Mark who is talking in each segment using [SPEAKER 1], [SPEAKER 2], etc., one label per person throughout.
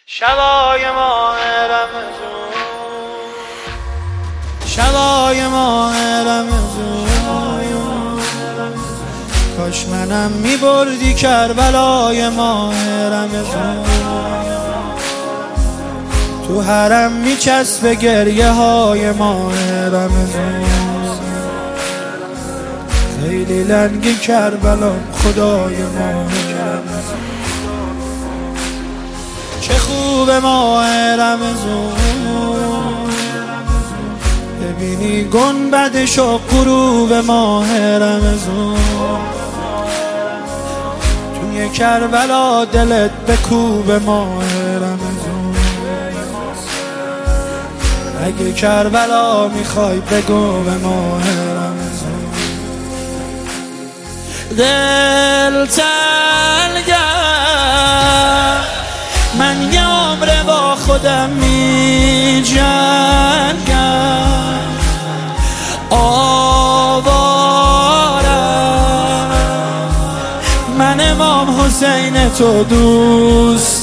[SPEAKER 1] شبای ماه رمضان، شبای ماه رمضان، کاش منم میبردی کربلای ماه رمضان. تو حرم میچسبه گریه های ماه رمضان، خیلی لنگی کربلام خدای ماه رمضان. چه خوب ماه رمضان، ببینی گنبدش و غروب ماه رمضان. توی کربلا دلت بکوب ماه رمضان، اگه کربلا میخوای بگو به ماه رمضان. دل تنگم، من یه عمر با خودم می جنگم، آوارم، من امام حسین تو دوست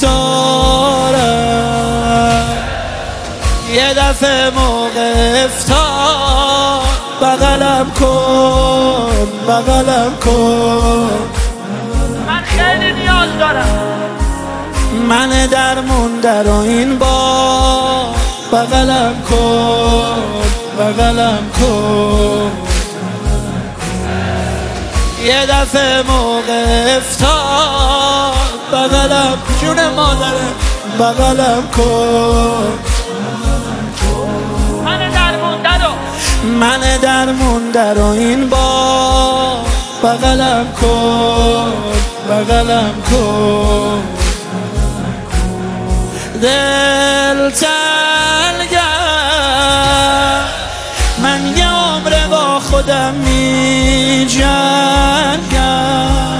[SPEAKER 1] دارم. یه دفعه موقع افطار بغلم کن، بغلم کن،
[SPEAKER 2] من خیلی نیاز دارم.
[SPEAKER 1] من درمون در این با بغلم کن، بغلم کن. یه دفعه موقع افطار بغلم، جون مادرم، بغلم کن. من درمون در این با بغلم کن، بغلم کن. دل تنگم، من یه عمر با خودم می جنگم،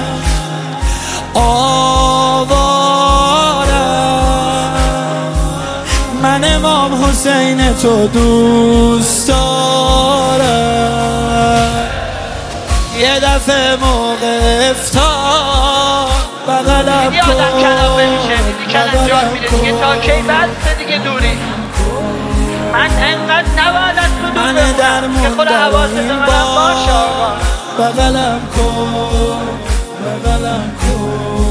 [SPEAKER 1] آوارم، من امام حسین تو دوست دارم. یه دفعه موقع افطار بغلم کن،
[SPEAKER 2] آدم کلافه میشه، کلافه میره دیگه. تا کی بسته دیگه دوری؟ من انقدر نباید از تو دور بمونم که خود حواست منم باشه.
[SPEAKER 1] بغلم کن، بغلم کن.